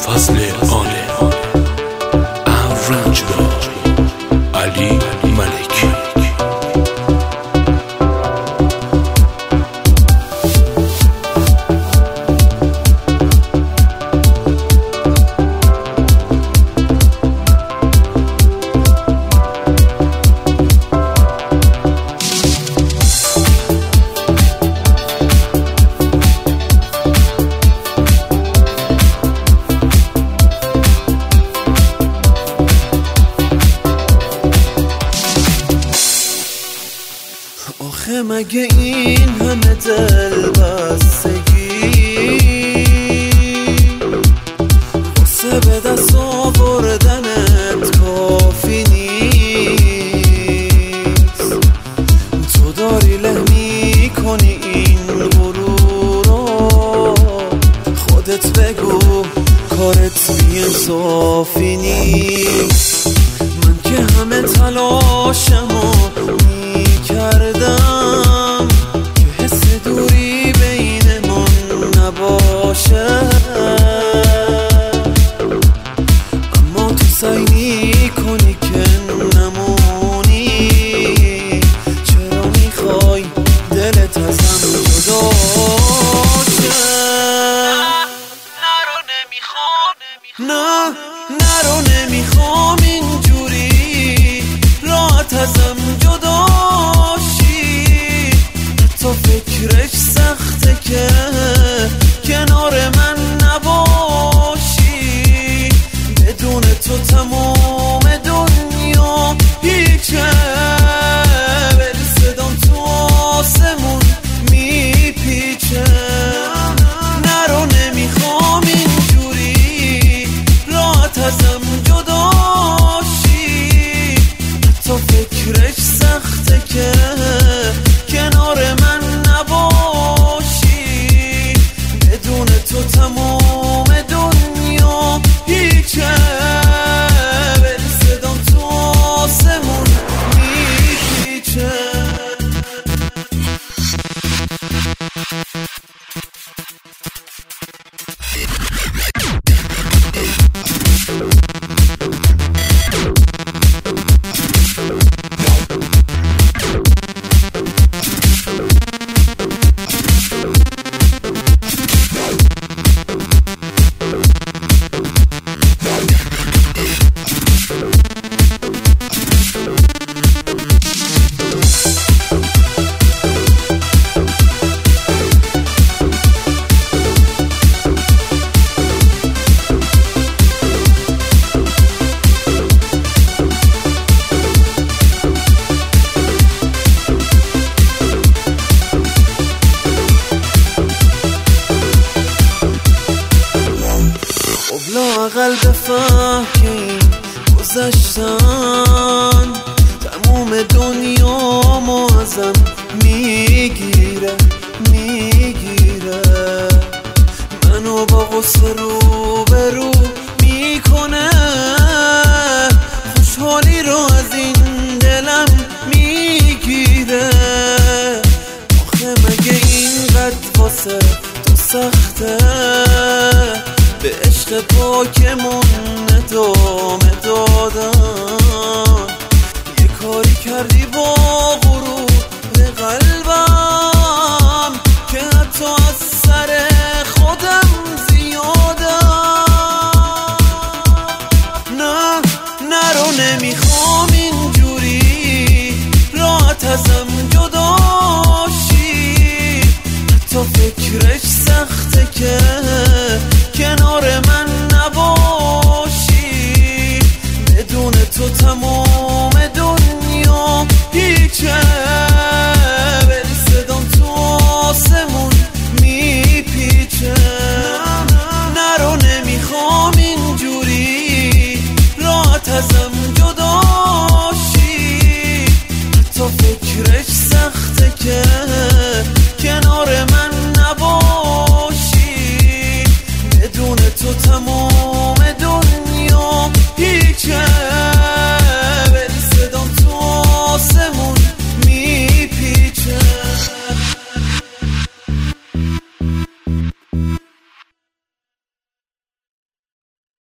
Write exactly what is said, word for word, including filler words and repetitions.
فضل آنه رنج با علی ملکی. آخه مگه این همه دل بستگی واسه به دست آوردنت کافی نیست؟ تو داری له میکنی این غرور رو، خودت بگو کارت بی‌انصافی نیست؟ من که همه تلاشمو کردم که حس دوری بینمون نباشه، اما تو سعی میکنی که نمونی. چرا میخوای دلت ازم جدا شه؟ نرو نمیخوام، نه نرو نمیخوام اینجوری راحت ازم جدا. تو فکرش سخته که کنار من نباشی، بدون تو تمام دنیا هیچه. بری صدام تو آسمون میپیچه. نرو نمیخوام اینجوری راحت ازم جدا شی. تو فکرش سخته که کنار من نباشی، بدون تو تمام دنیا هیچه. بری صدام تو آسمون میپیچه. لااقل بفهم که این گذشتن تموم دنیا ما ازم میگیره میگیره. منو با غصه رو به رو میکنه، خوشحالی رو از این دلم میگیره. آخه مگه اینقدر واسه تو سخته به عشق پاکمون ادامه دادن؟ یه کاری کردی با غرور قلبم که حتی از سر خودم زیادم. نه نرو نمیخوام اینجوری راحت ازم جدا شی. حتی فکرش سخته که